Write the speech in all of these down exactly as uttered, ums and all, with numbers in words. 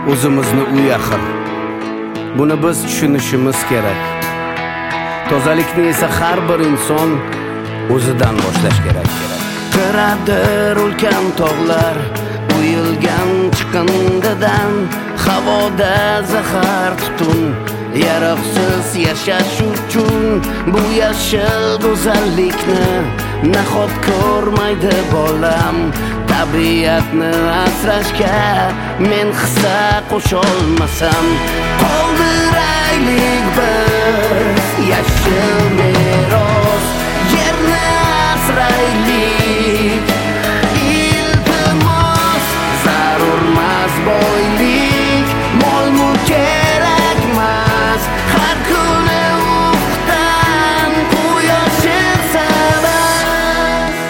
o'zimizni u yaqin. Buni biz tushunishimiz kerak. Tozalikni esa har bir inson o'zidan boshlash kerak. Kiradir ulkan tog'lar, uyilgan chiqindidan, havoda zahar tutun, yaroqsiz yashash uchun bu yashil go'zallikni nahot ko'rmaydi bolam. Tabiatni asrashga men hissa qo'sholmasam, qoldiraylik biz yashil meros, yerni asraylik. Iltimos, zarurmas boylik, mol-mulk kerakmas, har kuni ufqdan quyosh sabas.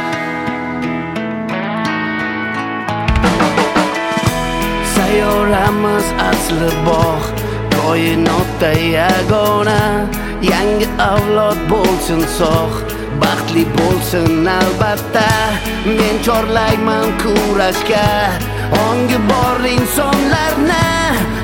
Sayyoramiz asli bog', koinotda yagona, yangi avlod bo'lsin sog', baxtli bo'lsin albatta. Men chorlayman kurashga, ongi bor insonlarni